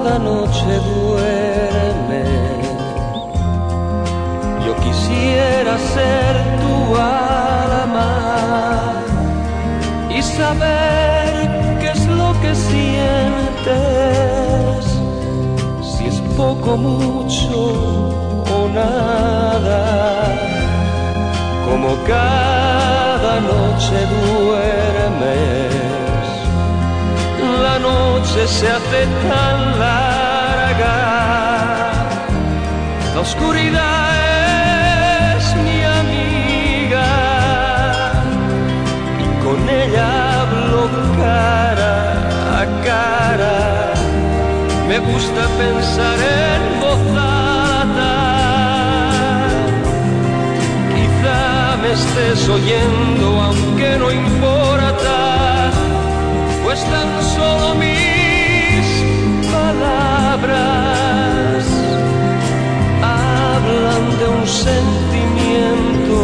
cada noche duerme. Yo quisiera ser tu alma y saber qué es lo que sientes, si es poco, mucho o nada. Como cada noche duermes, la noche se hace tan larga, la oscuridad es mi amiga y con ella hablo cara a cara. Me gusta pensar en voz alta, quizá me estés oyendo aunque no importa, pues tan solo mis palabras hablan de un sentimiento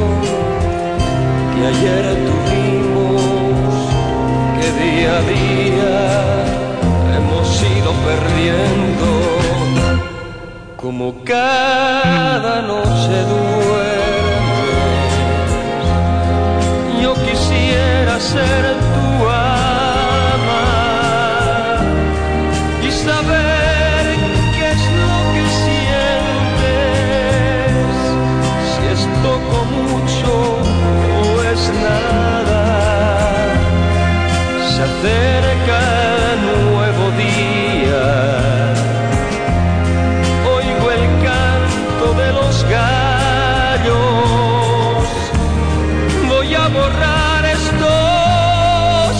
que ayer tuvimos, que día a día hemos ido perdiendo. Como cada noche duermes, yo quisiera ser tu ama y saber qué es lo que sientes, si es poco, mucho o es nada. Se acerca el nuevo día, oigo el canto de los gallos, voy a borrar estos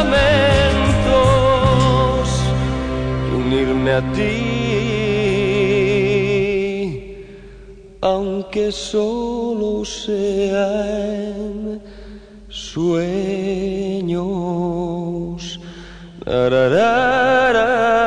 lamentos y unirme a ti, aunque solo sea en sueños.